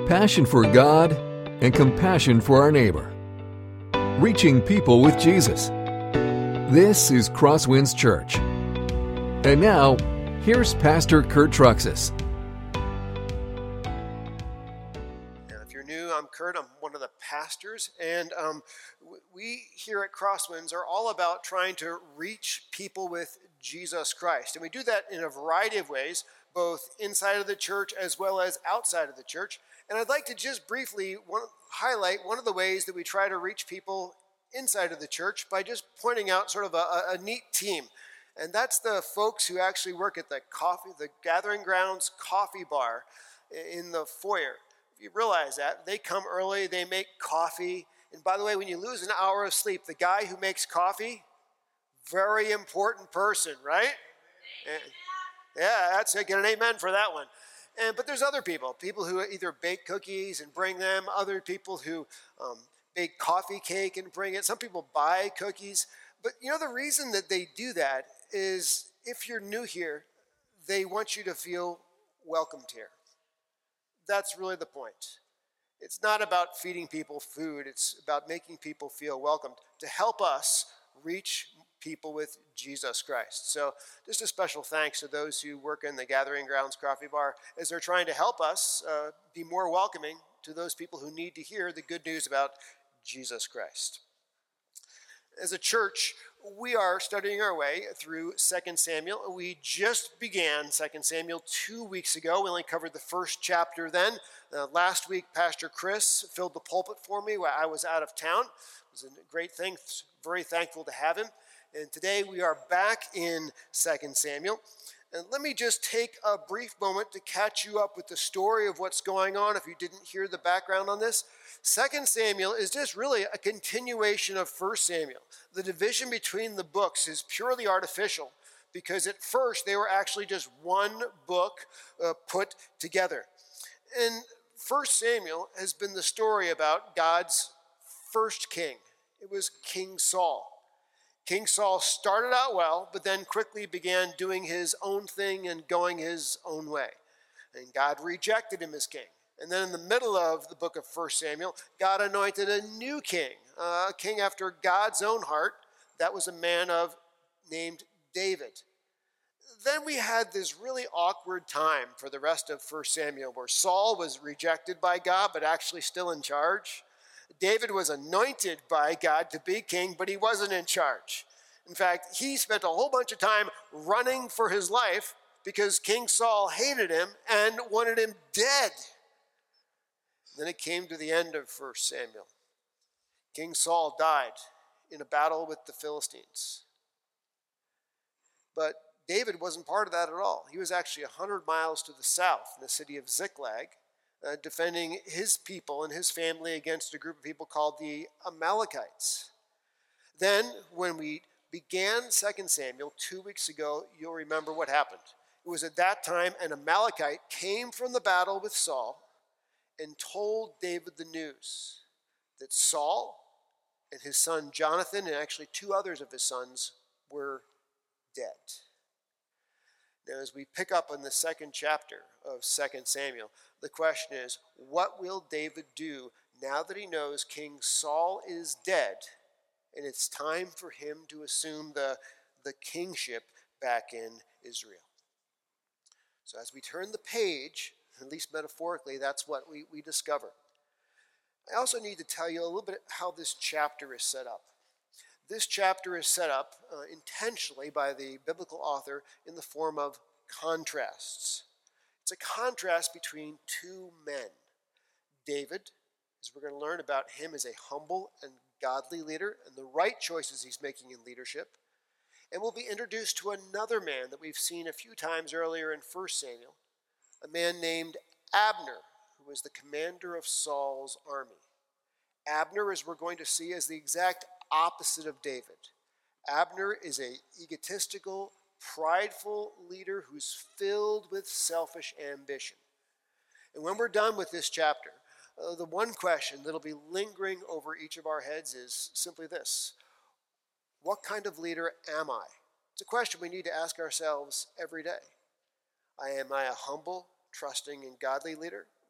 passion for God, and compassion for our neighbor. Reaching people with Jesus. This is Crosswinds Church. And now, here's Pastor Kurt Truxas. If you're new, I'm Kurt. I'm one of the pastors, and we here at Crosswinds are all about trying to reach people with Jesus Christ. And we do that in a variety of ways, both inside of the church as well as outside of the church. And I'd like to just briefly highlight one of the ways that we try to reach people inside of the church by just pointing out sort of a neat team. And that's the folks who actually work at the Gathering Grounds coffee bar in the foyer. If you realize that, they come early, they make coffee. And by the way, when you lose an hour of sleep, the guy who makes coffee, very important person, right? Yeah, that's it. Get an amen for that one. But there's other people who either bake cookies and bring them, other people who bake coffee cake and bring it. Some people buy cookies. But you know, the reason that they do that is if you're new here, they want you to feel welcomed here. That's really the point. It's not about feeding people food. It's about making people feel welcomed to help us reach people with Jesus Christ. So just a special thanks to those who work in the Gathering Grounds coffee bar as they're trying to help us be more welcoming to those people who need to hear the good news about Jesus Christ. As a church, we are studying our way through 2 Samuel. We just began 2 Samuel 2 weeks ago. We only covered the first chapter then. Last week, Pastor Chris filled the pulpit for me while I was out of town. It was a great thing. Very thankful to have him. And today we are back in 2 Samuel. And let me just take a brief moment to catch you up with the story of what's going on if you didn't hear the background on this. 2 Samuel is just really a continuation of 1 Samuel. The division between the books is purely artificial because at first they were actually just one book put together. And 1 Samuel has been the story about God's first king. It was King Saul. King Saul started out well, but then quickly began doing his own thing and going his own way. And God rejected him as king. And then in the middle of the book of 1 Samuel, God anointed a new king, a king after God's own heart. That was a man named David. Then we had this really awkward time for the rest of 1 Samuel where Saul was rejected by God, but actually still in charge. David was anointed by God to be king, but he wasn't in charge. In fact, he spent a whole bunch of time running for his life because King Saul hated him and wanted him dead. Then it came to the end of 1 Samuel. King Saul died in a battle with the Philistines. But David wasn't part of that at all. He was actually 100 miles to the south in the city of Ziklag, defending his people and his family against a group of people called the Amalekites. Then, when we began 2 Samuel 2 weeks ago, you'll remember what happened. It was at that time an Amalekite came from the battle with Saul and told David the news that Saul and his son Jonathan, and actually 2 others of his sons, were dead. Now, as we pick up on the second chapter of 2 Samuel, the question is, what will David do now that he knows King Saul is dead and it's time for him to assume the kingship back in Israel? So as we turn the page, at least metaphorically, that's what we discover. I also need to tell you a little bit how this chapter is set up. This chapter is set up intentionally by the biblical author in the form of contrasts. It's a contrast between 2 men. David, as we're going to learn about him, as a humble and godly leader and the right choices he's making in leadership. And we'll be introduced to another man that we've seen a few times earlier in 1 Samuel, a man named Abner, who was the commander of Saul's army. Abner, as we're going to see, is the exact opposite of David. Abner is an egotistical, prideful leader who's filled with selfish ambition. And when we're done with this chapter, the one question that'll be lingering over each of our heads is simply this: what kind of leader am I? It's a question we need to ask ourselves every day. Am I a humble, trusting, and godly leader,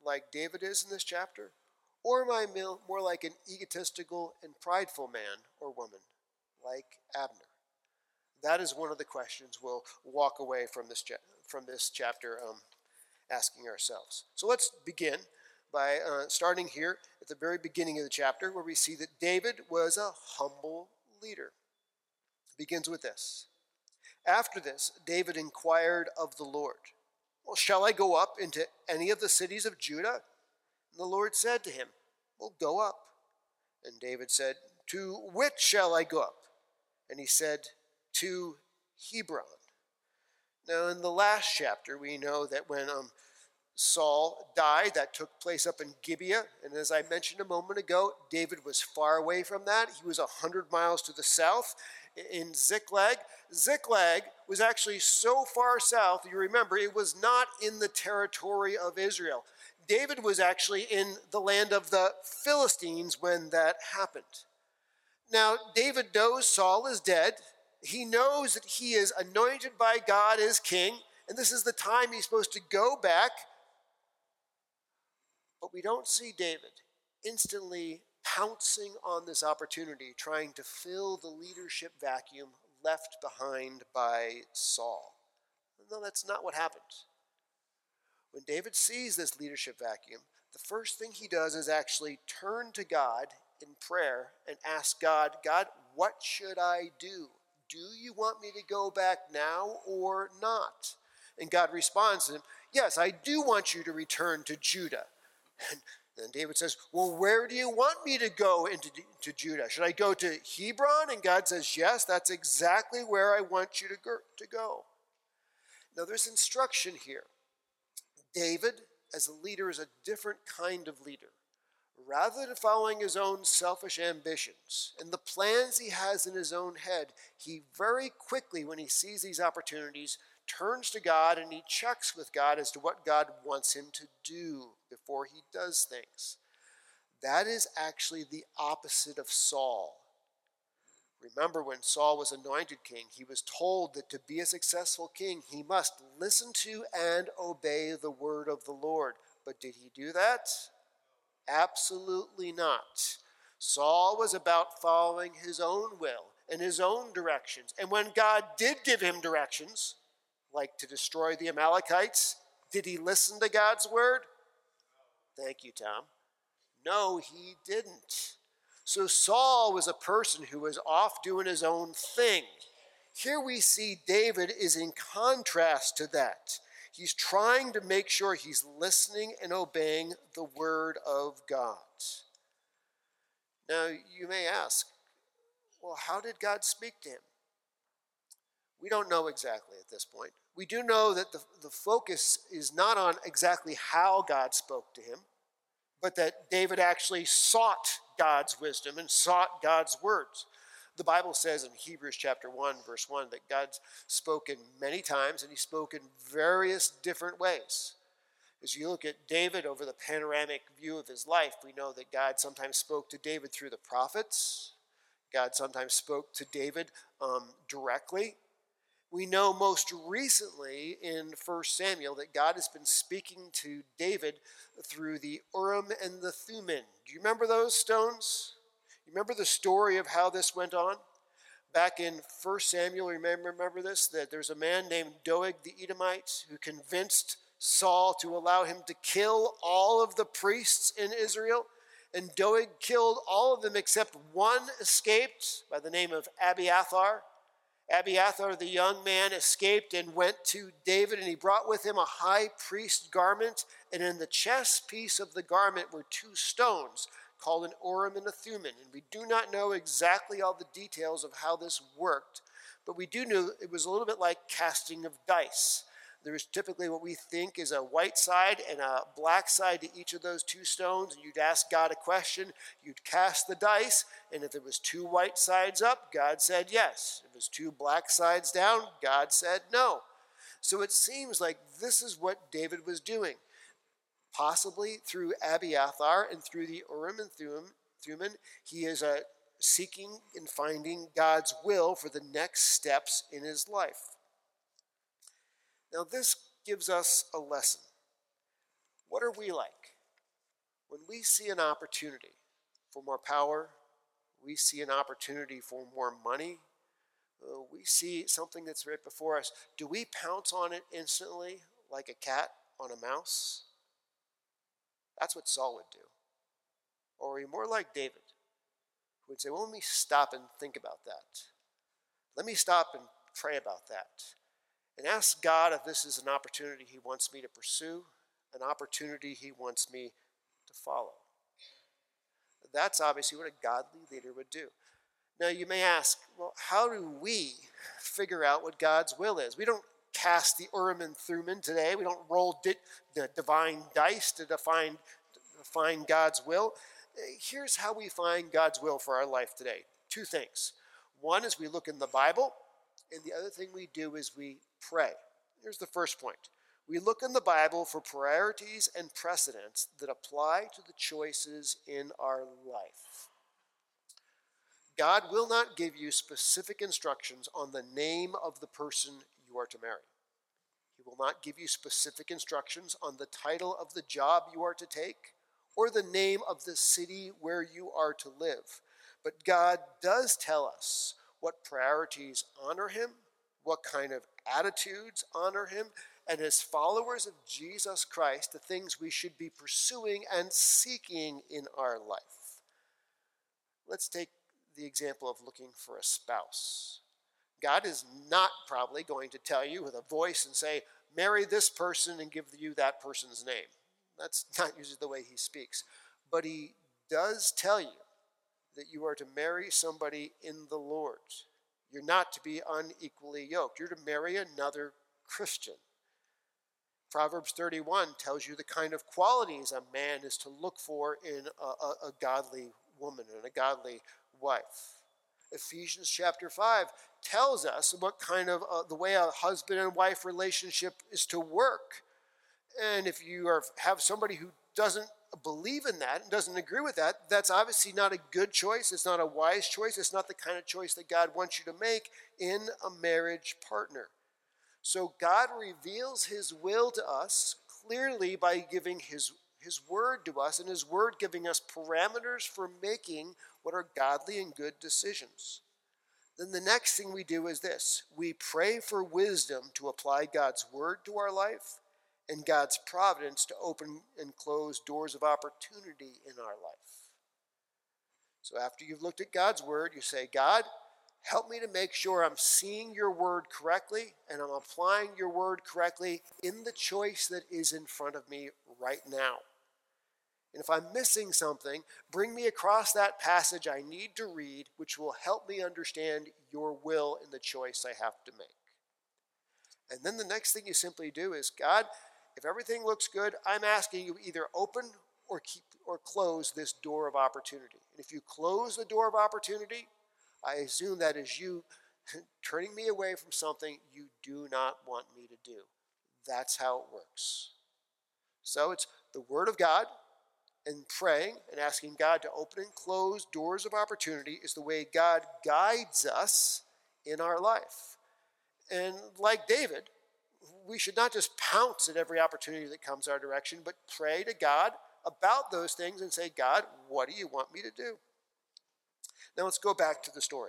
like David is in this chapter? Or am I more like an egotistical and prideful man or woman, like Abner? That is one of the questions we'll walk away from this chapter asking ourselves. So let's begin by starting here at the very beginning of the chapter, where we see that David was a humble leader. It begins with this. After this, David inquired of the Lord, well, shall I go up into any of the cities of Judah? And the Lord said to him, well, go up. And David said, to which shall I go up? And he said, to Hebron. Now, in the last chapter, we know that when Saul died, that took place up in Gibeah. And as I mentioned a moment ago, David was far away from that. He was 100 miles to the south in Ziklag. Ziklag was actually so far south, you remember, it was not in the territory of Israel. David was actually in the land of the Philistines when that happened. Now, David knows Saul is dead. He knows that he is anointed by God as king, and this is the time he's supposed to go back. But we don't see David instantly pouncing on this opportunity, trying to fill the leadership vacuum left behind by Saul. No, that's not what happened. When David sees this leadership vacuum, the first thing he does is actually turn to God in prayer and ask God, God, what should I do? Do you want me to go back now or not? And God responds to him, yes, I do want you to return to Judah. And then David says, well, where do you want me to go into Judah? Should I go to Hebron? And God says, yes, that's exactly where I want you to go. Now there's instruction here. David, as a leader, is a different kind of leader. Rather than following his own selfish ambitions and the plans he has in his own head, he very quickly, when he sees these opportunities, turns to God and he checks with God as to what God wants him to do before he does things. That is actually the opposite of Saul. Remember, when Saul was anointed king, he was told that to be a successful king, he must listen to and obey the word of the Lord. But did he do that? Absolutely not. Saul was about following his own will and his own directions. And when God did give him directions, like to destroy the Amalekites, did he listen to God's word? Thank you, Tom. No, he didn't. So Saul was a person who was off doing his own thing. Here we see David is in contrast to that. He's trying to make sure he's listening and obeying the word of God. Now, you may ask, well, how did God speak to him? We don't know exactly at this point. We do know that the focus is not on exactly how God spoke to him, but that David actually sought God's wisdom and sought God's words. The Bible says in Hebrews chapter 1, verse 1, that God's spoken many times, and he spoke in various different ways. As you look at David over the panoramic view of his life, we know that God sometimes spoke to David through the prophets. God sometimes spoke to David directly. We know most recently in 1 Samuel that God has been speaking to David through the Urim and the Thummim. Do you remember those stones? You remember the story of how this went on? Back in 1 Samuel, remember this? That there's a man named Doeg the Edomite who convinced Saul to allow him to kill all of the priests in Israel. And Doeg killed all of them except one escaped by the name of Abiathar. Abiathar, the young man, escaped and went to David, and he brought with him a high priest garment. And in the chest piece of the garment were two stones called an Urim and a Thummim. And we do not know exactly all the details of how this worked, but we do know it was a little bit like casting of dice. There is typically what we think is a white side and a black side to each of those two stones, and you'd ask God a question, you'd cast the dice, and if it was two white sides up, God said yes. If it was two black sides down, God said no. So it seems like this is what David was doing. Possibly through Abiathar and through the Urim and Thummim, he is seeking and finding God's will for the next steps in his life. Now this gives us a lesson. What are we like? When we see an opportunity for more power, we see an opportunity for more money, we see something that's right before us, do we pounce on it instantly like a cat on a mouse? That's what Saul would do. Or are we more like David, who would say, well, let me stop and think about that. Let me stop and pray about that. And ask God if this is an opportunity he wants me to pursue, an opportunity he wants me to follow. That's obviously what a godly leader would do. Now you may ask, well, how do we figure out what God's will is? We don't cast the Urim and Thummim today. We don't roll the divine dice to find God's will. Here's how we find God's will for our life today. Two things. One is we look in the Bible, and the other thing we do is we pray. Here's the first point. We look in the Bible for priorities and precedents that apply to the choices in our life. God will not give you specific instructions on the name of the person you are to marry. He will not give you specific instructions on the title of the job you are to take or the name of the city where you are to live. But God does tell us what priorities honor him, what kind of attitudes honor him, and as followers of Jesus Christ, the things we should be pursuing and seeking in our life. Let's take the example of looking for a spouse. God is not probably going to tell you with a voice and say, marry this person and give you that person's name. That's not usually the way he speaks. But he does tell you that you are to marry somebody in the Lord. You're not to be unequally yoked. You're to marry another Christian. Proverbs 31 tells you the kind of qualities a man is to look for in a godly woman and a godly wife. Ephesians chapter 5 tells us what kind of the way a husband and wife relationship is to work. And if you have somebody who doesn't believe in that and doesn't agree with that, that's obviously not a good choice. It's not a wise choice. It's not the kind of choice that God wants you to make in a marriage partner. So God reveals his will to us clearly by giving his word to us, and his word giving us parameters for making what are godly and good decisions. Then the next thing we do is this. We pray for wisdom to apply God's word to our life and God's providence to open and close doors of opportunity in our life. So after you've looked at God's word, you say, God, help me to make sure I'm seeing your word correctly and I'm applying your word correctly in the choice that is in front of me right now. And if I'm missing something, bring me across that passage I need to read, which will help me understand your will in the choice I have to make. And then the next thing you simply do is, God, if everything looks good, I'm asking you either open or close this door of opportunity. And if you close the door of opportunity, I assume that is you turning me away from something you do not want me to do. That's how it works. So it's the Word of God, and praying and asking God to open and close doors of opportunity is the way God guides us in our life. And like David, we should not just pounce at every opportunity that comes our direction, but pray to God about those things and say, God, what do you want me to do? Now let's go back to the story.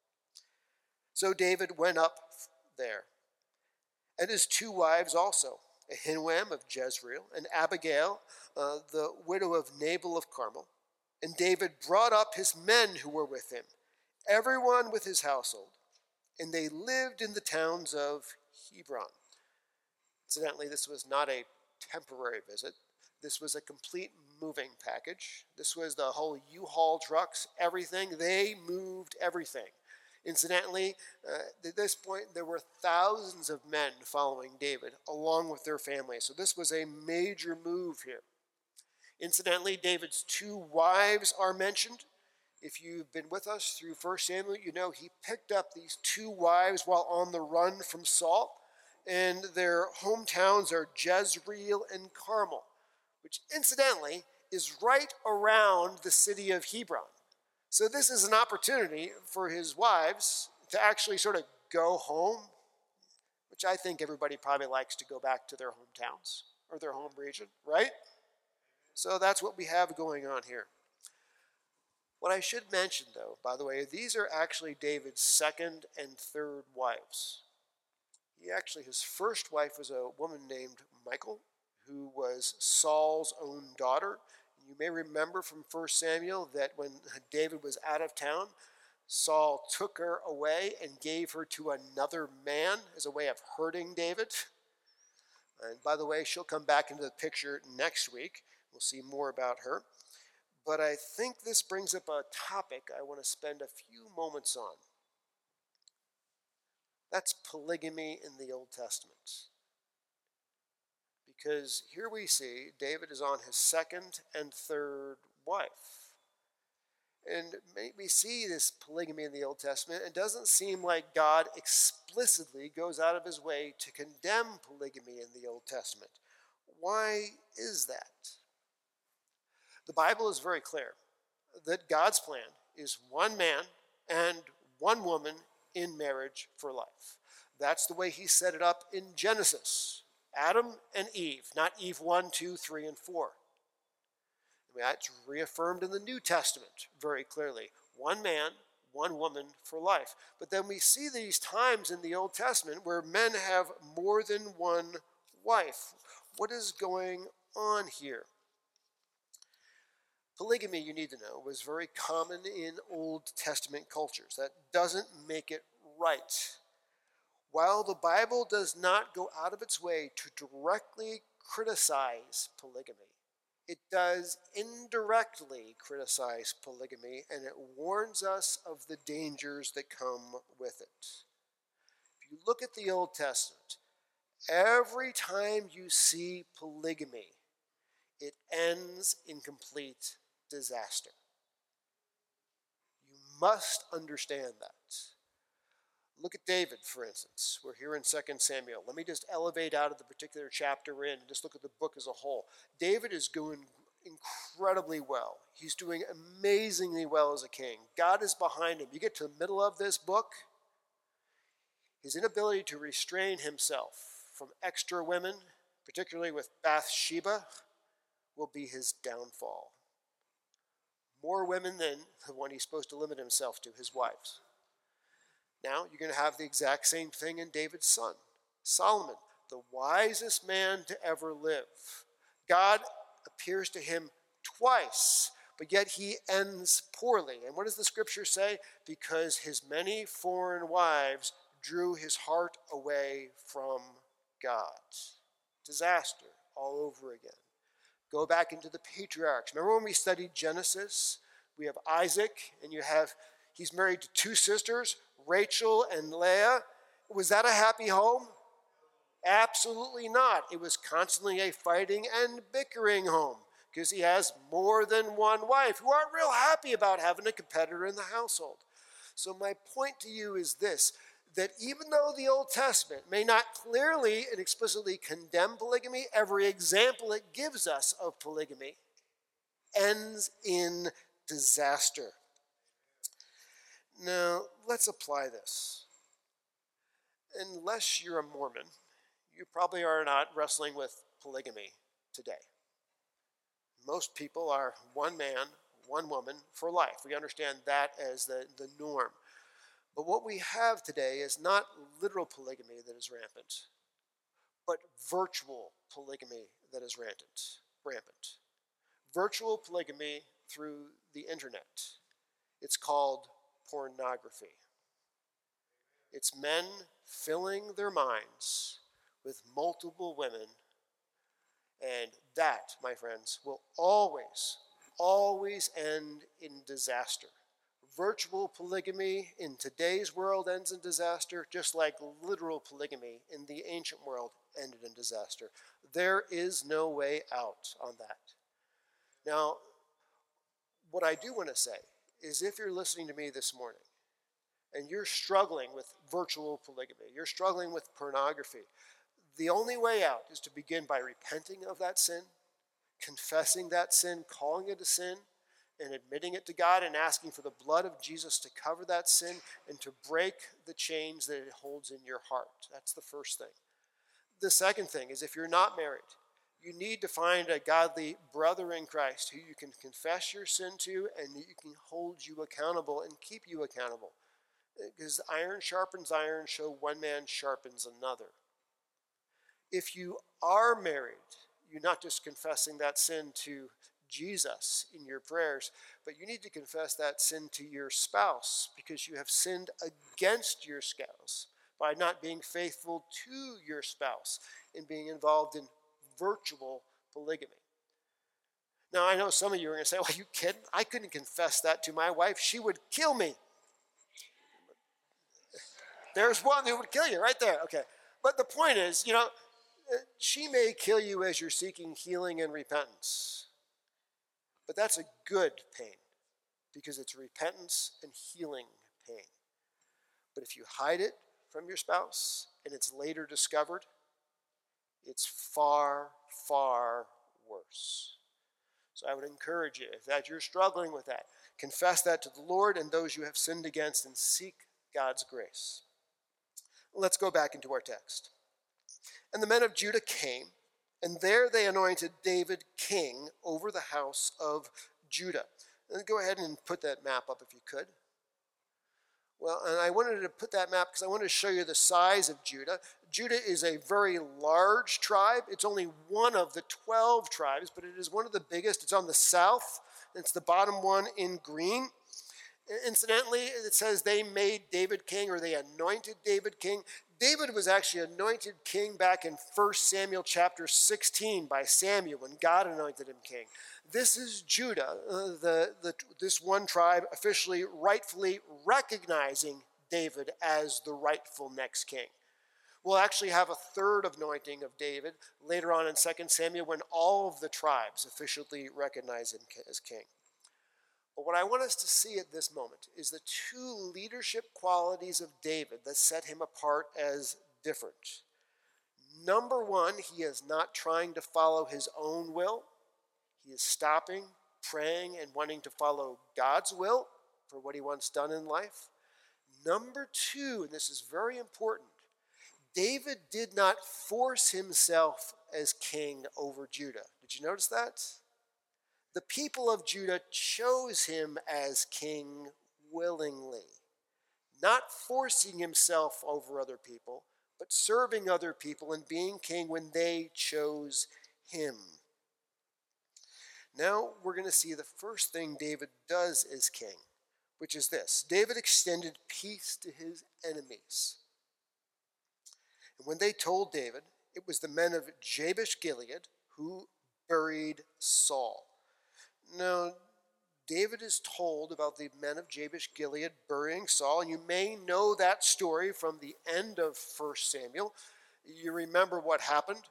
So David went up there, and his two wives also, Ahinoam of Jezreel, and Abigail, the widow of Nabal of Carmel. And David brought up his men who were with him, everyone with his household, and they lived in the towns of Hebron. Incidentally, this was not a temporary visit. This was a complete moving package. This was the whole U-Haul trucks, everything. They moved everything. Incidentally, at this point, there were thousands of men following David, along with their families. So this was a major move here. Incidentally, David's two wives are mentioned. If you've been with us through 1 Samuel, you know he picked up these two wives while on the run from Saul, and their hometowns are Jezreel and Carmel, which incidentally is right around the city of Hebron. So this is an opportunity for his wives to actually sort of go home, which I think everybody probably likes to go back to their hometowns or their home region, right? So that's what we have going on here. What I should mention, though, by the way, these are actually David's second and third wives. His first wife was a woman named Michal, who was Saul's own daughter. You may remember from 1 Samuel that when David was out of town, Saul took her away and gave her to another man as a way of hurting David. And by the way, she'll come back into the picture next week. We'll see more about her. But I think this brings up a topic I want to spend a few moments on. That's polygamy in the Old Testament. Because here we see David is on his second and third wife. And we see this polygamy in the Old Testament. It doesn't seem like God explicitly goes out of his way to condemn polygamy in the Old Testament. Why is that? The Bible is very clear that God's plan is one man and one woman in marriage for life. That's the way he set it up in Genesis. Adam and Eve, not Eve 1, 2, 3, and 4. That's reaffirmed in the New Testament very clearly. One man, one woman for life. But then we see these times in the Old Testament where men have more than one wife. What is going on here? Polygamy, you need to know, was very common in Old Testament cultures. That doesn't make it right. While the Bible does not go out of its way to directly criticize polygamy, it does indirectly criticize polygamy, and it warns us of the dangers that come with it. If you look at the Old Testament, every time you see polygamy, it ends in complete disaster. You must understand that. Look at David, for instance. We're here in 2 Samuel. Let me just elevate out of the particular chapter we're in and just look at the book as a whole. David is doing incredibly well. He's doing amazingly well as a king. God is behind him. You get to the middle of this book, his inability to restrain himself from extra women, particularly with Bathsheba, will be his downfall. More women than the one he's supposed to limit himself to, his wives. Now, you're going to have the exact same thing in David's son, Solomon, the wisest man to ever live. God appears to him twice, but yet he ends poorly. And what does the scripture say? Because his many foreign wives drew his heart away from God. Disaster all over again. Go back into the patriarchs. Remember when we studied Genesis? We have Isaac, and he's married to two sisters, Rachel and Leah. Was that a happy home? Absolutely not. It was constantly a fighting and bickering home because he has more than one wife who aren't real happy about having a competitor in the household. So my point to you is this, that even though the Old Testament may not clearly and explicitly condemn polygamy, every example it gives us of polygamy ends in disaster. Now, let's apply this. Unless you're a Mormon, you probably are not wrestling with polygamy today. Most people are one man, one woman for life. We understand that as the norm. But what we have today is not literal polygamy that is rampant, but virtual polygamy that is rampant. Virtual polygamy through the internet. It's called pornography. It's men filling their minds with multiple women, and that, my friends, will always end in disaster. Virtual polygamy in today's world ends in disaster, just like literal polygamy in the ancient world ended in disaster. There is no way out on that. Now, what I do want to say is if you're listening to me this morning and you're struggling with virtual polygamy, you're struggling with pornography, the only way out is to begin by repenting of that sin, confessing that sin, calling it a sin, and admitting it to God and asking for the blood of Jesus to cover that sin and to break the chains that it holds in your heart. That's the first thing. The second thing is if you're not married, You need to find a godly brother in Christ who you can confess your sin to and you can hold you accountable and keep you accountable. Because iron sharpens iron, so one man sharpens another. If you are married, you're not just confessing that sin to Jesus in your prayers, but you need to confess that sin to your spouse because you have sinned against your spouse by not being faithful to your spouse and being involved in virtual polygamy. Now, I know some of you are going to say, well, are you kidding? I couldn't confess that to my wife. She would kill me. There's one who would kill you right there. Okay. But the point is, she may kill you as you're seeking healing and repentance. But that's a good pain because it's repentance and healing pain. But if you hide it from your spouse and it's later discovered, it's far, far worse. So I would encourage you, if that you're struggling with that, confess that to the Lord and those you have sinned against and seek God's grace. Let's go back into our text. And the men of Judah came, and there they anointed David king over the house of Judah. And go ahead and put that map up if you could. Well, and I wanted to put that map because I wanted to show you the size of Judah. Judah is a very large tribe. It's only one of the 12 tribes, but it is one of the biggest. It's on the south. It's the bottom one in green. Incidentally, it says they made David king, or they anointed David king. David was actually anointed king back in 1 Samuel chapter 16 by Samuel when God anointed him king. This is Judah, this one tribe officially, rightfully recognizing David as the rightful next king. We'll actually have a third anointing of David later on in 2 Samuel when all of the tribes officially recognize him as king. But what I want us to see at this moment is the two leadership qualities of David that set him apart as different. Number one, he is not trying to follow his own will. He is stopping, praying, and wanting to follow God's will for what he wants done in life. Number two, and this is very important, David did not force himself as king over Judah. Did you notice that? The people of Judah chose him as king willingly, not forcing himself over other people, but serving other people and being king when they chose him. Now we're going to see the first thing David does as king, which is this. David extended peace to his enemies. And when they told David, it was the men of Jabesh Gilead who buried Saul. Now, David is told about the men of Jabesh Gilead burying Saul, and you may know that story from the end of 1 Samuel. You remember what happened.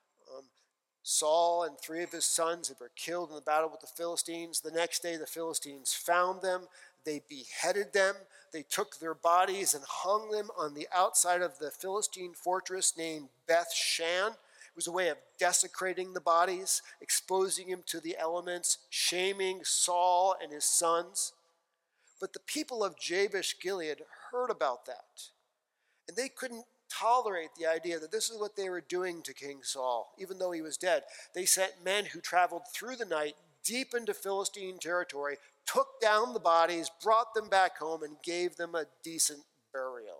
Saul and 3 of his sons were killed in the battle with the Philistines. The next day, the Philistines found them. They beheaded them. They took their bodies and hung them on the outside of the Philistine fortress named Beth Shan. It was a way of desecrating the bodies, exposing him to the elements, shaming Saul and his sons. But the people of Jabesh Gilead heard about that, and they couldn't tolerate the idea that this is what they were doing to King Saul, even though he was dead. They sent men who traveled through the night deep into Philistine territory, took down the bodies, brought them back home, and gave them a decent burial.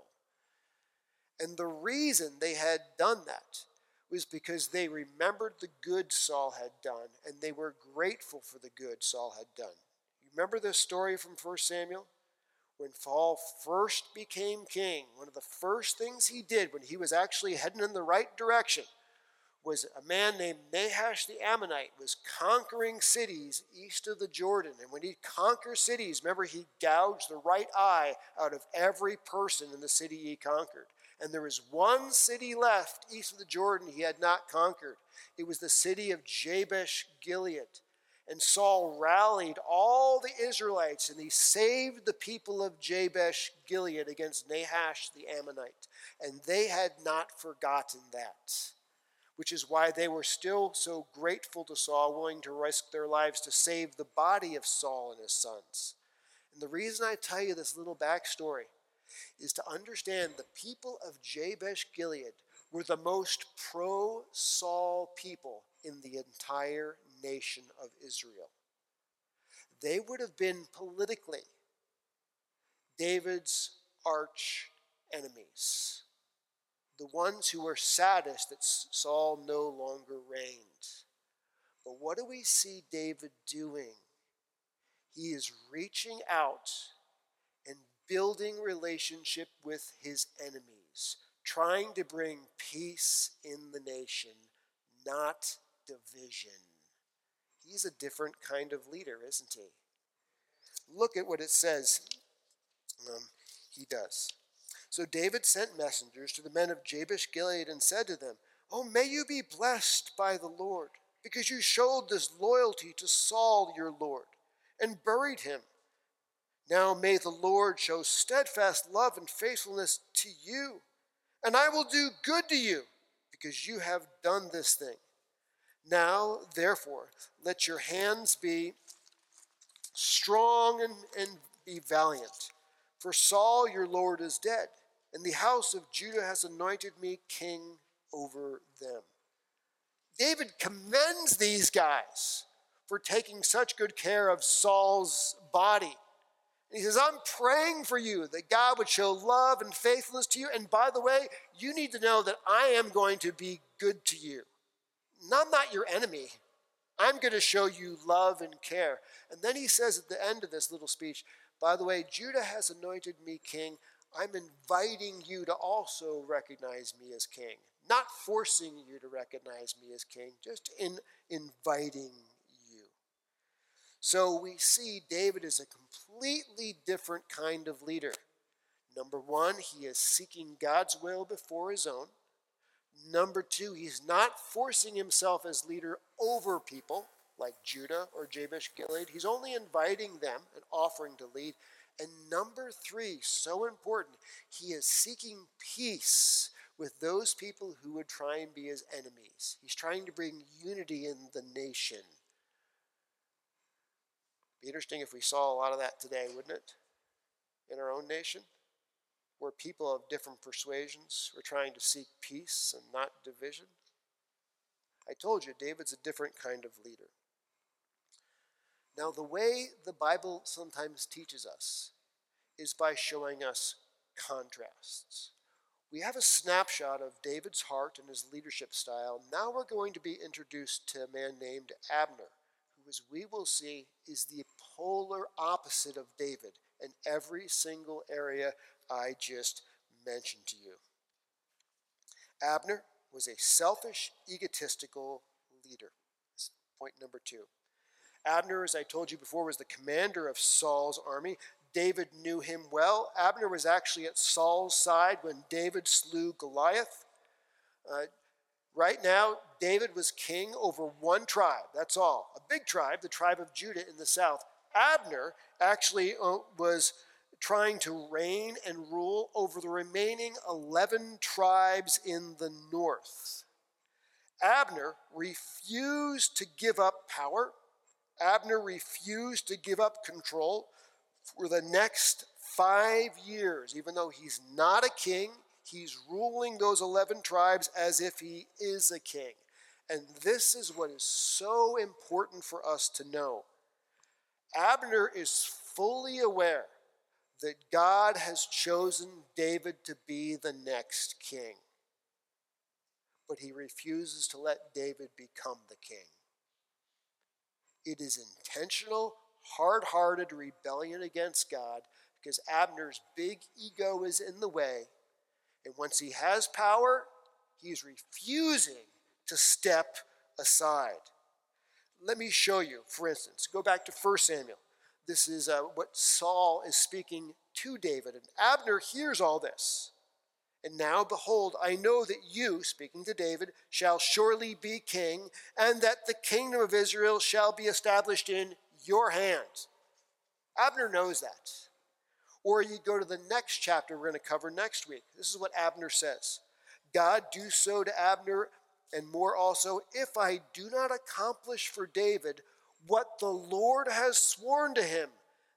And the reason they had done that was because they remembered the good Saul had done, and they were grateful for the good Saul had done. You remember this story from 1 Samuel? When Saul first became king, one of the first things he did when he was actually heading in the right direction was a man named Nahash the Ammonite was conquering cities east of the Jordan. And when he conquered cities, remember, he gouged the right eye out of every person in the city he conquered. And there was one city left east of the Jordan he had not conquered. It was the city of Jabesh Gilead. And Saul rallied all the Israelites, and he saved the people of Jabesh Gilead against Nahash the Ammonite. And they had not forgotten that, which is why they were still so grateful to Saul, willing to risk their lives to save the body of Saul and his sons. And the reason I tell you this little backstory is to understand the people of Jabesh Gilead were the most pro-Saul people in the entire nation of Israel. They would have been politically David's arch enemies, the ones who were saddest that Saul no longer reigned. But what do we see David doing? He is reaching out and building relationship with his enemies, trying to bring peace in the nation, not division. He's a different kind of leader, isn't he? Look at what it says he does. So David sent messengers to the men of Jabesh Gilead and said to them, "Oh, may you be blessed by the Lord, because you showed this loyalty to Saul your Lord, and buried him. Now may the Lord show steadfast love and faithfulness to you, and I will do good to you, because you have done this thing. Now, therefore, let your hands be strong and be valiant. For Saul your Lord is dead, and the house of Judah has anointed me king over them." David commends these guys for taking such good care of Saul's body. And he says, I'm praying for you that God would show love and faithfulness to you. And by the way, you need to know that I am going to be good to you. I'm not your enemy. I'm going to show you love and care. And then he says at the end of this little speech, by the way, Judah has anointed me king. I'm inviting you to also recognize me as king. Not forcing you to recognize me as king, just inviting you. So we see David is a completely different kind of leader. Number one, he is seeking God's will before his own. Number two, he's not forcing himself as leader over people like Judah or Jabesh Gilead. He's only inviting them and offering to lead. And number three, so important, he is seeking peace with those people who would try and be his enemies. He's trying to bring unity in the nation. Be interesting if we saw a lot of that today, wouldn't it? In our own nation, where people of different persuasions were trying to seek peace and not division. I told you, David's a different kind of leader. Now, the way the Bible sometimes teaches us is by showing us contrasts. We have a snapshot of David's heart and his leadership style. Now we're going to be introduced to a man named Abner, who, as we will see, is the polar opposite of David in every single area I just mentioned to you. Abner was a selfish, egotistical leader. That's point number two. Abner, as I told you before, was the commander of Saul's army. David knew him well. Abner was actually at Saul's side when David slew Goliath. Right now, David was king over one tribe, that's all. A big tribe, the tribe of Judah in the south. Abner actually was trying to reign and rule over the remaining 11 tribes in the north. Abner refused to give up power. Abner refused to give up control for the next 5 years. Even though he's not a king, he's ruling those 11 tribes as if he is a king. And this is what is so important for us to know. Abner is fully aware that God has chosen David to be the next king. But he refuses to let David become the king. It is intentional, hard-hearted rebellion against God because Abner's big ego is in the way. And once he has power, he's refusing to step aside. Let me show you, for instance, go back to 1 Samuel. This is what Saul is speaking to David. And Abner hears all this. And now, behold, I know that you, speaking to David, shall surely be king, and that the kingdom of Israel shall be established in your hands. Abner knows that. Or you go to the next chapter we're going to cover next week. This is what Abner says. God do so to Abner, and more also, if I do not accomplish for David what the Lord has sworn to him,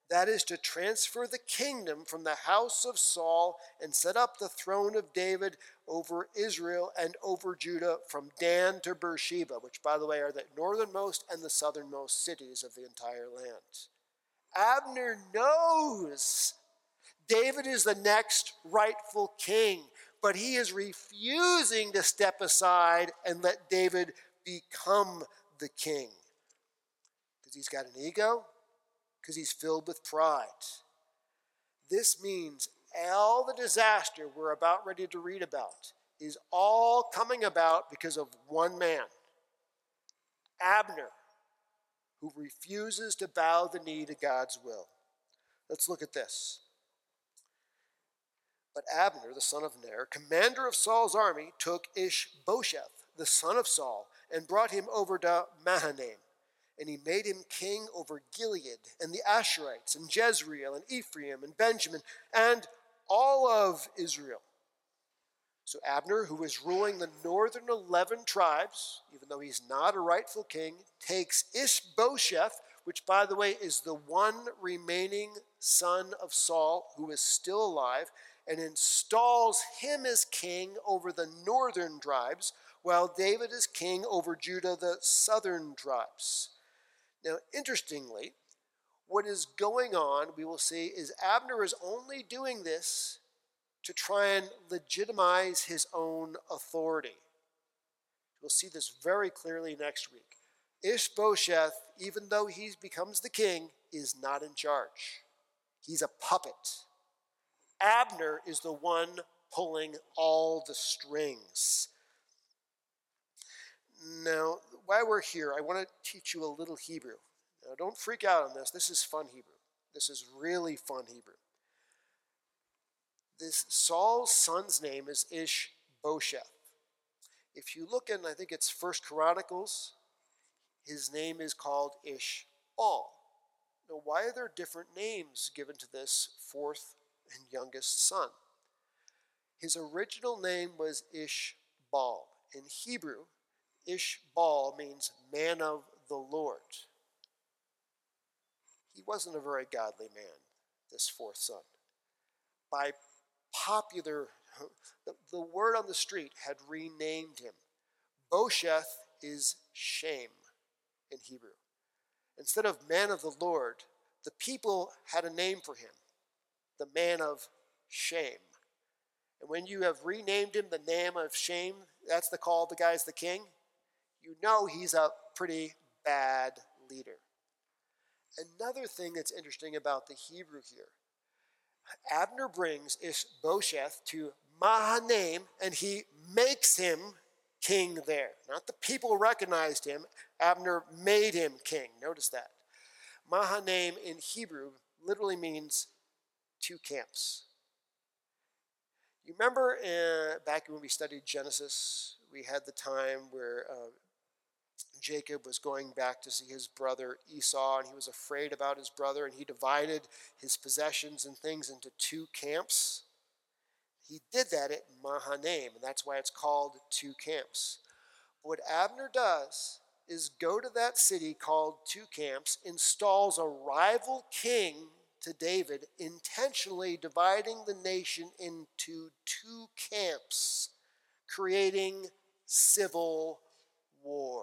That is to transfer the kingdom from the house of Saul and set up the throne of David over Israel and over Judah from Dan to Beersheba, which, by the way, are the northernmost and the southernmost cities of the entire land. Abner knows David is the next rightful king, but he is refusing to step aside and let David become the king. Because he's got an ego, because he's filled with pride. This means all the disaster we're about ready to read about is all coming about because of one man, Abner, who refuses to bow the knee to God's will. Let's look at this. But Abner, the son of Ner, commander of Saul's army, took Ishbosheth, the son of Saul, and brought him over to Mahanaim. And he made him king over Gilead and the Asherites and Jezreel and Ephraim and Benjamin and all of Israel. So Abner, who was ruling the northern 11 tribes, even though he's not a rightful king, takes Ishbosheth, which, by the way, is the one remaining son of Saul who is still alive, and installs him as king over the northern tribes, while David is king over Judah, the southern tribes. Now, interestingly, what is going on, we will see, is Abner is only doing this to try and legitimize his own authority. We'll see this very clearly next week. Ishbosheth, even though he becomes the king, is not in charge. He's a puppet. Abner is the one pulling all the strings. Now, while we're here, I want to teach you a little Hebrew. Now, don't freak out on this. This is fun Hebrew. This is really fun Hebrew. This Saul's son's name is Ishbosheth. If you look in, I think it's 1 Chronicles, his name is called Ishbaal. Now, why are there different names given to this fourth and youngest son? His original name was Ishbaal. In Hebrew, Ishbaal means man of the Lord. He wasn't a very godly man, this fourth son. By popular, the word on the street had renamed him. Bosheth is shame in Hebrew. Instead of man of the Lord, the people had a name for him, the man of shame. And when you have renamed him the name of shame, that's the call, the guy's the king, you know he's a pretty bad leader. Another thing that's interesting about the Hebrew here, Abner brings Ishbosheth to Mahanaim, and he makes him king there. Not the people recognized him, Abner made him king. Notice that. Mahanaim in Hebrew literally means two camps. You remember back when we studied Genesis, we had the time where Jacob was going back to see his brother Esau, and he was afraid about his brother, and he divided his possessions and things into two camps. He did that at Mahanaim, and that's why it's called two camps. What Abner does is go to that city called two camps, installs a rival king to David, intentionally dividing the nation into two camps, creating civil war.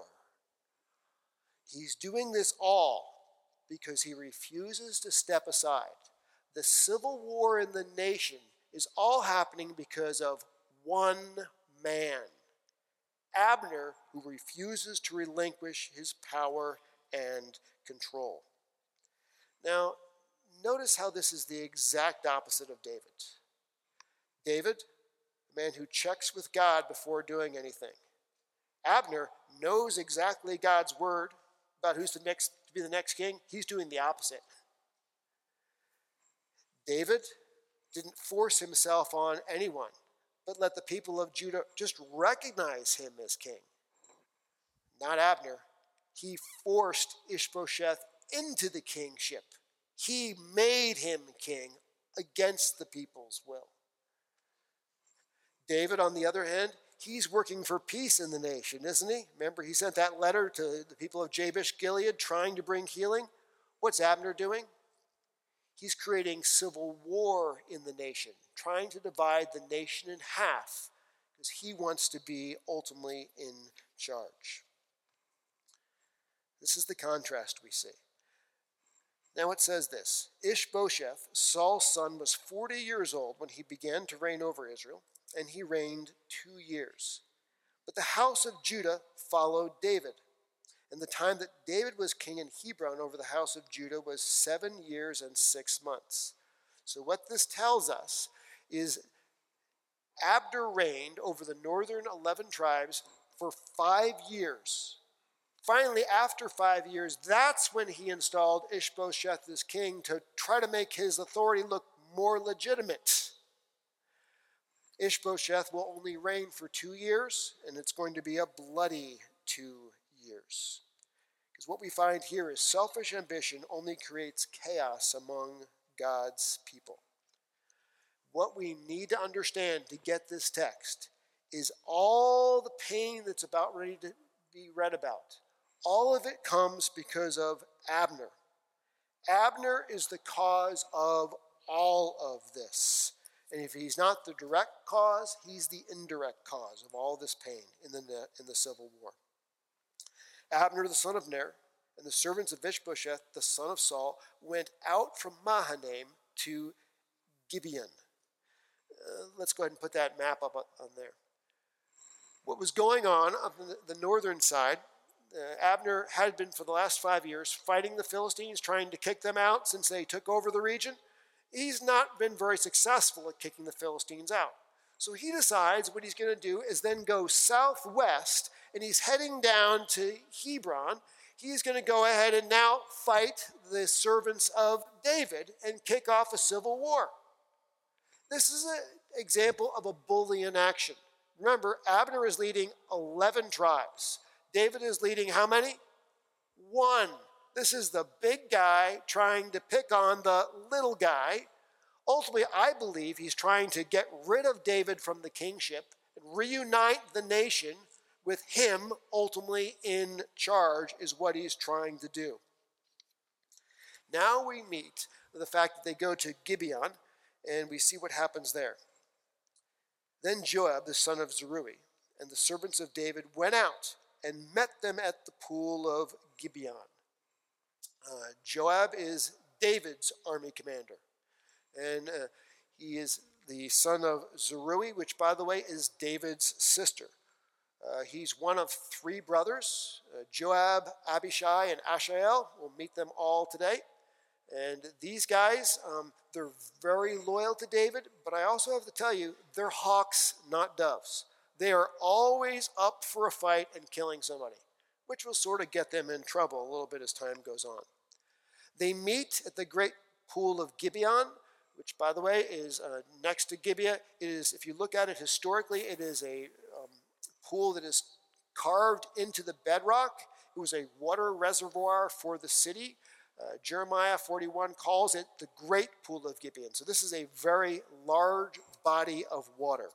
He's doing this all because he refuses to step aside. The civil war in the nation is all happening because of one man, Abner, who refuses to relinquish his power and control. Now, notice how this is the exact opposite of David. David, a man who checks with God before doing anything. Abner knows exactly God's word about who's to be the next king. He's doing the opposite. David didn't force himself on anyone, but let the people of Judah just recognize him as king. Not Abner. He forced Ishbosheth into the kingship. He made him king against the people's will. David, on the other hand, he's working for peace in the nation, isn't he? Remember, he sent that letter to the people of Jabesh Gilead trying to bring healing. What's Abner doing? He's creating civil war in the nation, trying to divide the nation in half because he wants to be ultimately in charge. This is the contrast we see. Now it says this: Ishbosheth, Saul's son, was 40 years old when he began to reign over Israel, and he reigned 2 years. But the house of Judah followed David. And the time that David was king in Hebron over the house of Judah was 7 years and 6 months. So what this tells us is Abner reigned over the northern 11 tribes for 5 years. Finally, after 5 years, that's when he installed Ishbosheth as king to try to make his authority look more legitimate. Ishbosheth will only reign for 2 years, and it's going to be a bloody 2 years. Because what we find here is selfish ambition only creates chaos among God's people. What we need to understand to get this text is all the pain that's about ready to be read about. All of it comes because of Abner. Abner is the cause of all of this. And if he's not the direct cause, he's the indirect cause of all this pain in the civil war. Abner, the son of Ner, and the servants of Ishbosheth, the son of Saul, went out from Mahanaim to Gibeon. Let's go ahead and put that map up on there. What was going on the northern side, Abner had been for the last 5 years fighting the Philistines, trying to kick them out since they took over the region. He's not been very successful at kicking the Philistines out. So he decides what he's going to do is then go southwest, and he's heading down to Hebron. He's going to go ahead and now fight the servants of David and kick off a civil war. This is an example of a bully in action. Remember, Abner is leading 11 tribes. David is leading how many? 1. This is the big guy trying to pick on the little guy. Ultimately, I believe he's trying to get rid of David from the kingship and reunite the nation with him ultimately in charge is what he's trying to do. Now we meet the fact that they go to Gibeon, and we see what happens there. Then Joab, the son of Zeruiah, and the servants of David went out and met them at the pool of Gibeon. Joab is David's army commander, and he is the son of Zeruiah, which, by the way, is David's sister. He's one of 3 brothers, Joab, Abishai, and Asahel. We'll meet them all today. And these guys, they're very loyal to David, but I also have to tell you, they're hawks, not doves. They are always up for a fight and killing somebody, which will sort of get them in trouble a little bit as time goes on. They meet at the great pool of Gibeon, which, by the way, is next to Gibeah. It is, if you look at it historically, it is a pool that is carved into the bedrock. It was a water reservoir for the city. Jeremiah 41 calls it the Great Pool of Gibeon. So this is a very large body of water.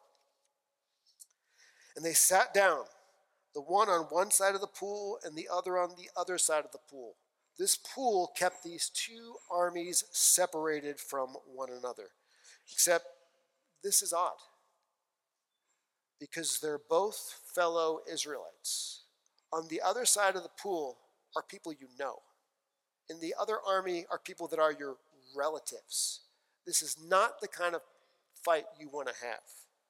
And they sat down, the one on one side of the pool and the other on the other side of the pool. This pool kept these 2 armies separated from one another. Except this is odd, because they're both fellow Israelites. On the other side of the pool are people you know. In the other army are people that are your relatives. This is not the kind of fight you want to have.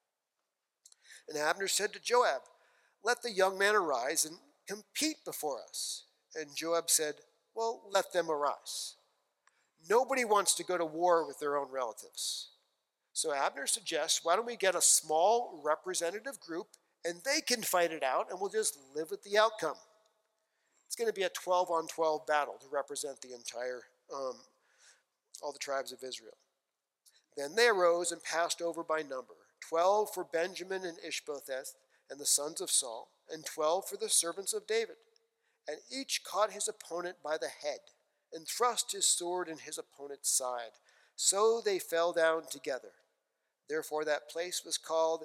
And Abner said to Joab, "Let the young man arise and compete before us." And Joab said, "Well, let them arise." Nobody wants to go to war with their own relatives. So Abner suggests, why don't we get a small representative group and they can fight it out and we'll just live with the outcome. It's going to be a 12-on-12 battle to represent the entire, all the tribes of Israel. Then they arose and passed over by number, 12 for Benjamin and Ishbosheth and the sons of Saul, and 12 for the servants of David. And each caught his opponent by the head and thrust his sword in his opponent's side. So they fell down together. Therefore that place was called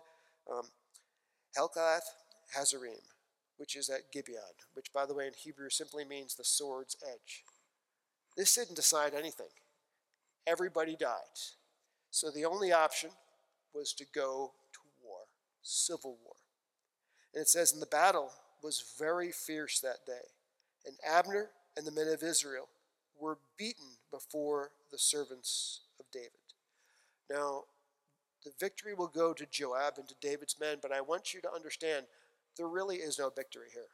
Helkath Hazarim, which is at Gibeon, which, by the way, in Hebrew simply means the sword's edge. This didn't decide anything. Everybody died. So the only option was to go to war, civil war. And it says, and the battle was very fierce that day. And Abner and the men of Israel were beaten before the servants of David. Now, the victory will go to Joab and to David's men, but I want you to understand there really is no victory here.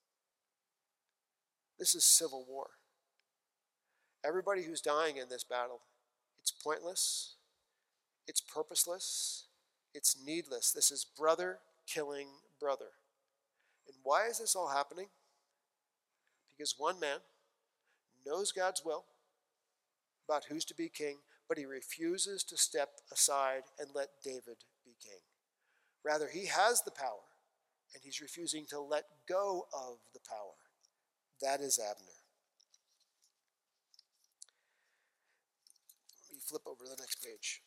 This is civil war. Everybody who's dying in this battle, it's pointless, it's purposeless, it's needless. This is brother killing brother. And why is this all happening? Because one man knows God's will about who's to be king, but he refuses to step aside and let David be king. Rather, he has the power, and he's refusing to let go of the power. That is Abner. Let me flip over to the next page.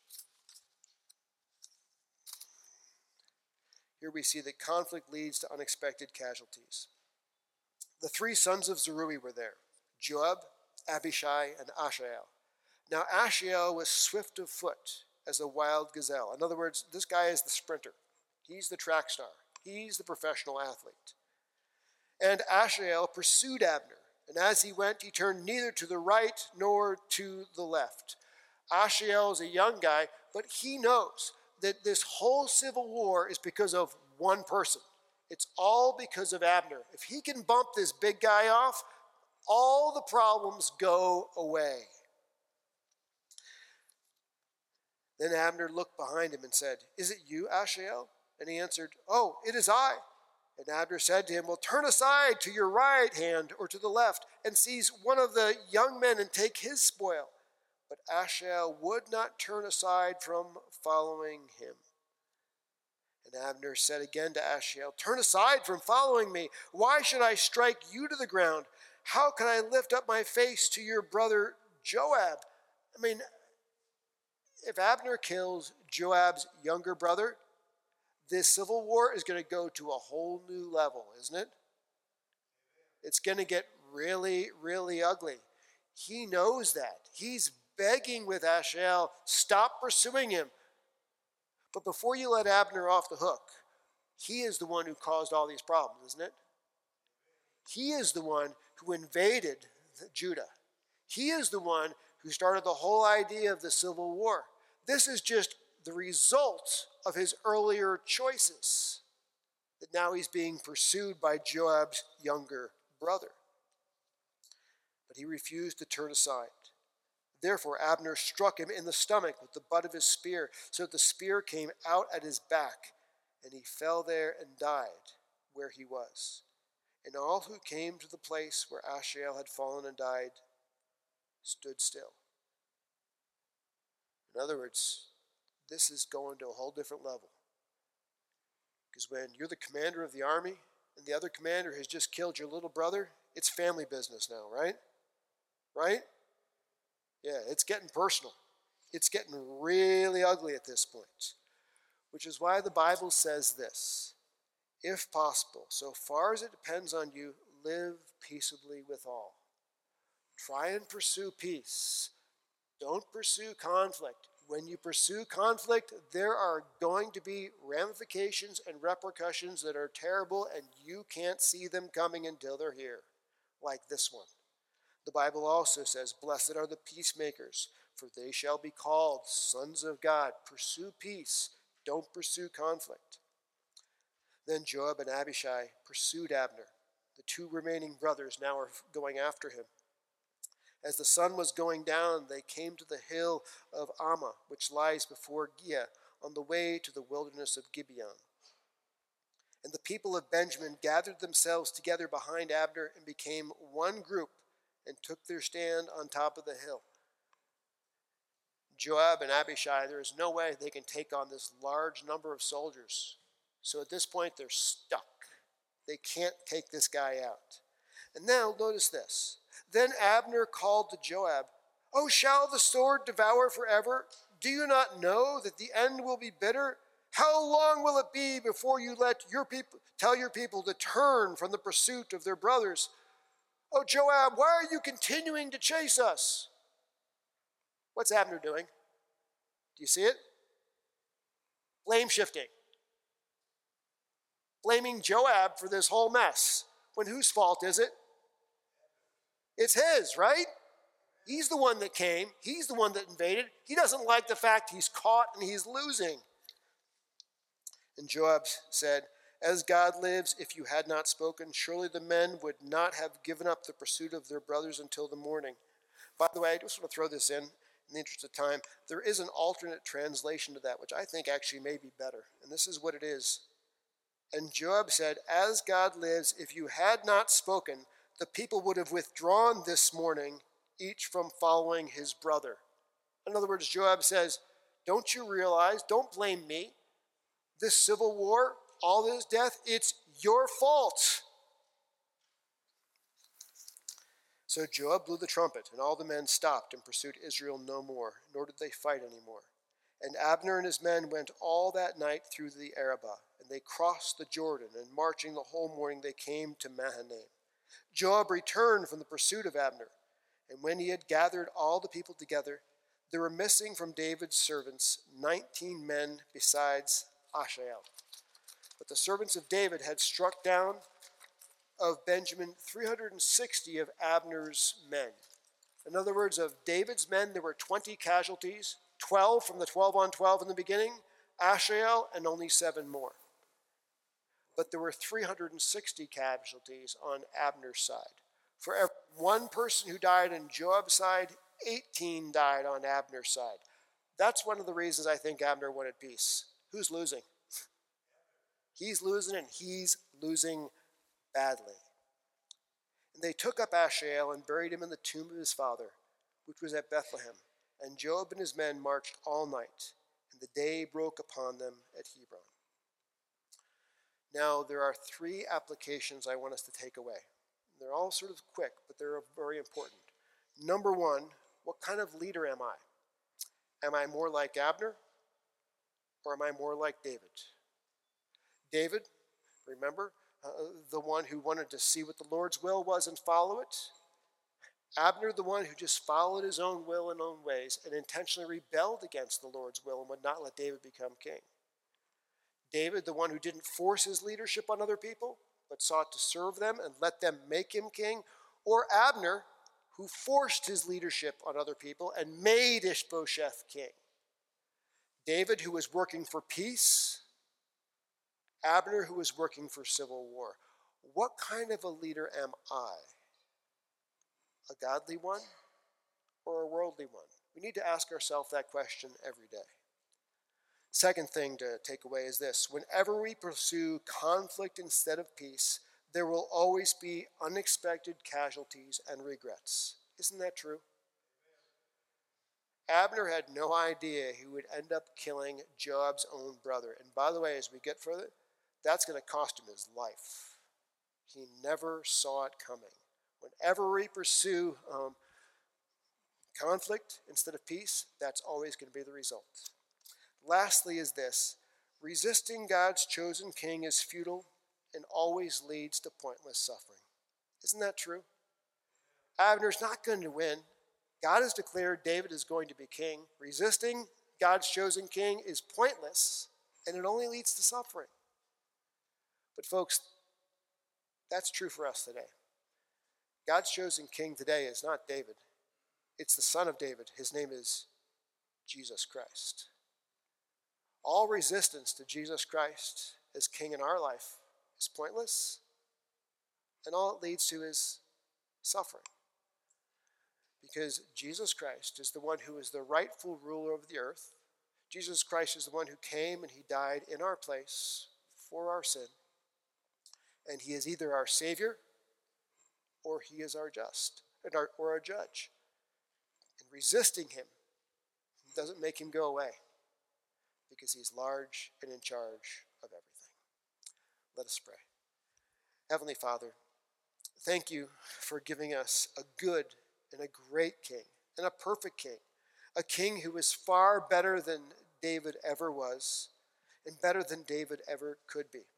Here we see that conflict leads to unexpected casualties. The three sons of Zeruiah were there, Joab, Abishai, and Asahel. Now Asahel was swift of foot as a wild gazelle. In other words, this guy is the sprinter. He's the track star. He's the professional athlete. And Asahel pursued Abner, and as he went, he turned neither to the right nor to the left. Asahel is a young guy, but he knows that this whole civil war is because of one person. It's all because of Abner. If he can bump this big guy off, all the problems go away. Then Abner looked behind him and said, "Is it you, Asahel?" And he answered, "Oh, it is I." And Abner said to him, "Well, turn aside to your right hand or to the left, and seize one of the young men and take his spoil." But Asahel would not turn aside from following him. And Abner said again to Asahel, "Turn aside from following me. Why should I strike you to the ground? How can I lift up my face to your brother Joab?" I mean, if Abner kills Joab's younger brother, this civil war is going to go to a whole new level, isn't it? It's going to get really, really ugly. He knows that. He's begging with Asahel, stop pursuing him. But before you let Abner off the hook, he is the one who caused all these problems, isn't it? He is the one who invaded Judah. He is the one who started the whole idea of the civil war. This is just the result of his earlier choices, that now he's being pursued by Joab's younger brother. But he refused to turn aside. Therefore Abner struck him in the stomach with the butt of his spear, so that the spear came out at his back, and he fell there and died where he was. And all who came to the place where Asahel had fallen and died stood still. In other words, this is going to a whole different level. Because when you're the commander of the army and the other commander has just killed your little brother, it's family business now, right? Right? Yeah, it's getting personal. It's getting really ugly at this point. Which is why the Bible says this: if possible, so far as it depends on you, live peaceably with all. Try and pursue peace. Don't pursue conflict. When you pursue conflict, there are going to be ramifications and repercussions that are terrible, and you can't see them coming until they're here, like this one. The Bible also says, "Blessed are the peacemakers, for they shall be called sons of God." Pursue peace. Don't pursue conflict. Then Joab and Abishai pursued Abner. The two remaining brothers now are going after him. As the sun was going down, they came to the hill of Ammah, which lies before Giah, on the way to the wilderness of Gibeon. And the people of Benjamin gathered themselves together behind Abner and became one group and took their stand on top of the hill. Joab and Abishai, there is no way they can take on this large number of soldiers. So at this point, they're stuck. They can't take this guy out. And now, notice this. Then Abner called to Joab, "Oh, shall the sword devour forever? Do you not know that the end will be bitter? How long will it be before you tell your people to turn from the pursuit of their brothers? Oh, Joab, why are you continuing to chase us? What's Abner doing? Do you see it? Blame shifting. Blaming Joab for this whole mess. When whose fault is it? It's his, right? He's the one that came. He's the one that invaded. He doesn't like the fact he's caught and he's losing. And Joab said, "As God lives, if you had not spoken, surely the men would not have given up the pursuit of their brothers until the morning." By the way, I just want to throw this in the interest of time. There is an alternate translation to that, which I think actually may be better. And this is what it is. And Joab said, "As God lives, if you had not spoken, the people would have withdrawn this morning, each from following his brother." In other words, Joab says, don't you realize, don't blame me. This civil war, all this death, it's your fault. So Joab blew the trumpet, and all the men stopped and pursued Israel no more, nor did they fight any more. And Abner and his men went all that night through the Arabah, and they crossed the Jordan, and marching the whole morning they came to Mahanaim. Joab returned from the pursuit of Abner, and when he had gathered all the people together, there were missing from David's servants 19 men besides Asahel. But the servants of David had struck down of Benjamin 360 of Abner's men. In other words, of David's men, there were 20 casualties, 12 from the 12 on 12 in the beginning, Asahel, and only 7 more. But there were 360 casualties on Abner's side. For every one person who died on Joab's side, 18 died on Abner's side. That's one of the reasons I think Abner wanted peace. Who's losing? He's losing, and he's losing badly. And they took up Asahel and buried him in the tomb of his father, which was at Bethlehem. And Joab and his men marched all night, and the day broke upon them at Hebron. Now, there are 3 applications I want us to take away. They're all sort of quick, but they're very important. Number 1, what kind of leader am I? Am I more like Abner, or am I more like David? David, remember, the one who wanted to see what the Lord's will was and follow it. Abner, the one who just followed his own will and own ways and intentionally rebelled against the Lord's will and would not let David become king. David, the one who didn't force his leadership on other people, but sought to serve them and let them make him king. Or Abner, who forced his leadership on other people and made Ishbosheth king. David, who was working for peace. Abner, who was working for civil war. What kind of a leader am I? A godly one or a worldly one? We need to ask ourselves that question every day. Second thing to take away is this: whenever we pursue conflict instead of peace, there will always be unexpected casualties and regrets. Isn't that true? Abner had no idea he would end up killing Joab's own brother. And by the way, as we get further, that's going to cost him his life. He never saw it coming. Whenever we pursue conflict instead of peace, that's always going to be the result. Lastly is this: resisting God's chosen king is futile and always leads to pointless suffering. Isn't that true? Abner's not going to win. God has declared David is going to be king. Resisting God's chosen king is pointless, and it only leads to suffering. But folks, that's true for us today. God's chosen king today is not David. It's the son of David. His name is Jesus Christ. All resistance to Jesus Christ as king in our life is pointless, and all it leads to is suffering. Because Jesus Christ is the one who is the rightful ruler of the earth. Jesus Christ is the one who came and he died in our place for our sin. And he is either our Savior or he is our or our judge. And resisting him doesn't make him go away, because he's large and in charge of everything. Let us pray. Heavenly Father, thank you for giving us a good and a great king and a perfect king, a king who is far better than David ever was and better than David ever could be.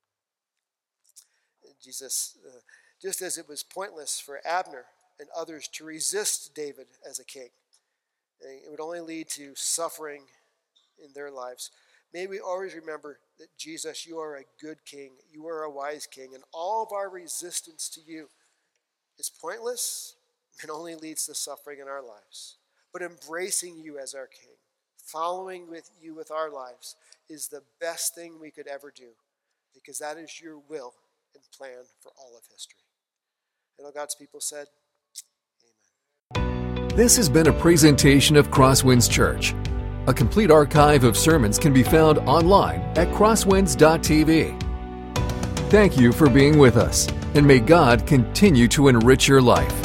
Jesus, just as it was pointless for Abner and others to resist David as a king, it would only lead to suffering in their lives. May we always remember that Jesus, you are a good king, you are a wise king, and all of our resistance to you is pointless and only leads to suffering in our lives. But embracing you as our king, following with you with our lives, is the best thing we could ever do, because that is your will and plan for all of history. And all God's people said, amen. This has been a presentation of Crosswinds Church. A complete archive of sermons can be found online at crosswinds.tv. Thank you for being with us, and may God continue to enrich your life.